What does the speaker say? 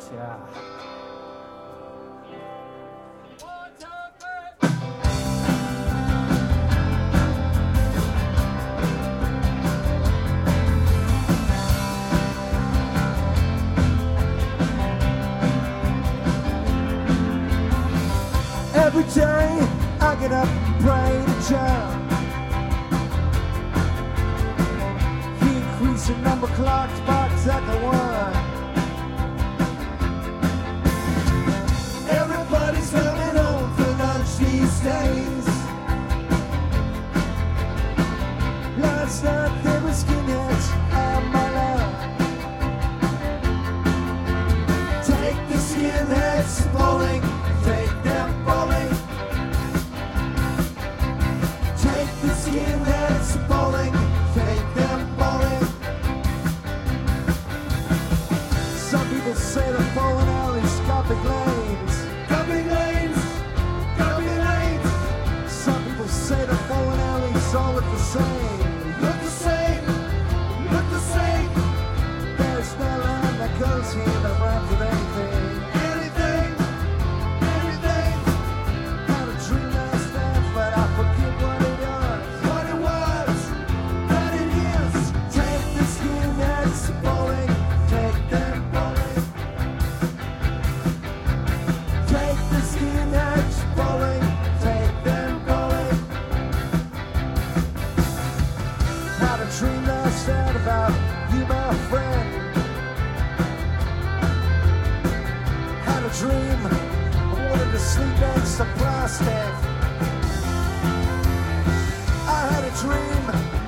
Yeah. Every day I get up and pray to Jah. He increased the number clocks by exactly one. Everybody's coming home for lunch these days. Last night there were skinheads on my lap. Take the skinheads bowling, take them bowling. Take the skinheads bowling, take them bowling. Some people say the bowling alley's got big lanes. Got big lanes, got big lanes. Some people say the bowling alleys all look the same. Look the same, look the same. There's no line that goes here that rhymes with anything. Anything, anything. Had a dream last night, but I forget what it was. What it was, that it is. Take the skinheads bowling, take them bowling. Take the skinheads bowling, take them bowling. Had a dream last night about you, my friend. Had a dream, I wanted to sleep next to plastic. I had a dream